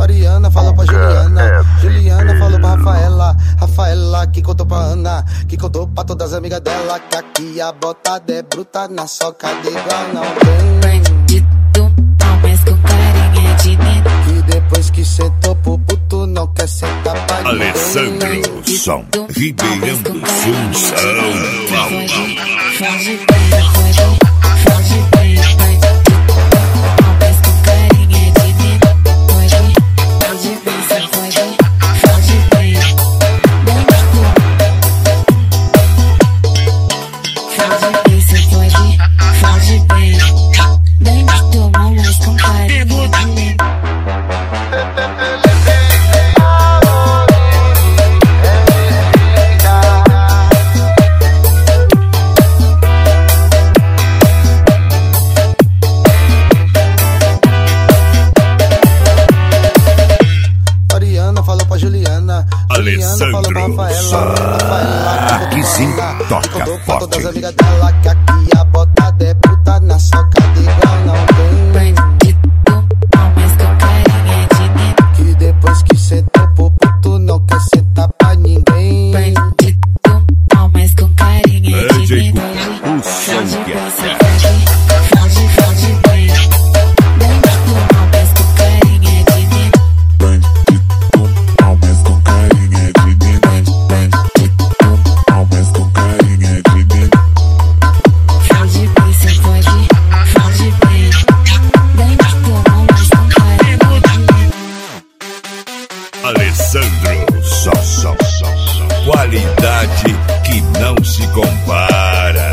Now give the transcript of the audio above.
Mariana falou pra Juliana, Juliana falou pra Rafaela, Rafaela que contou pra Ana, que contou pra todas as amigas dela, que aqui a botada é bruta, na soca de igual não tem. Bandido, mas com carinha de neno. Que depois que sentou pro puto não quer sentar pra ninguém. Alessandro Som, Ribeirão do Sul, São Paulo. Foge bem, foge bem, bandido, mas com carinha de neno. Foge bem, cê foge bem, bandido. Foge bem, cê foge bem, bandido, mas com carinha de neno. Alessandro Som, aqui sim toca forte. Todas as amigas dela, que aqui a botada é puta, na soca de igual não tem. Bandido, mas com carinha de neno. Que depois que sentou pro puto não quer sentar pra ninguém. Bandido, mas com carinha de neno. O som que é Foge bem, bandido, mas com carinha de neno. Alessandro Som, qualidade que não se compara.